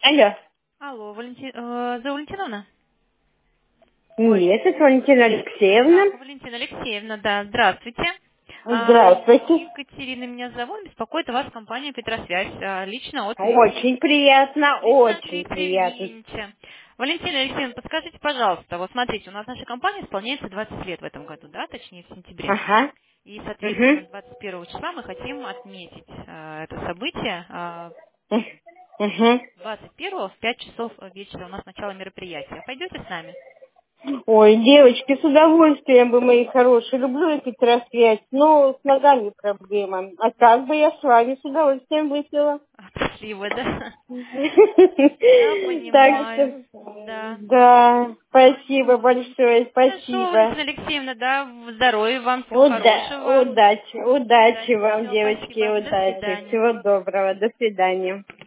Алло. Алло, за Валентиновна? Нет, это Валентина Алексеевна. Валентина Алексеевна, да, здравствуйте. Здравствуйте. Екатерина меня зовут, беспокоит вас компания Петросвязь, лично от Очень приятно, лично от очень Виктора приятно. Евгеньевича. Валентина Алексеевна, подскажите, пожалуйста, вот смотрите, у нас наша компания исполняется 20 лет в этом году, да, точнее в сентябре. Ага. И, соответственно, Угу. 21 числа мы хотим отметить это событие. Угу. 21 в 5 часов вечера у нас начало мероприятия. Пойдете с нами? Ой, девочки, с удовольствием бы, мои хорошие. Люблю эту Петросвязь, но с ногами проблема. А так бы я с вами с удовольствием выпила. Спасибо, да. Я Так понимаю. что, Да. да, спасибо большое, Хорошо, спасибо. Валентина Алексеевна, да, здоровья вам, всего хорошего. Удачи, удачи Удачи, вам, все, девочки, спасибо. До удачи. свидания. Всего доброго, до свидания.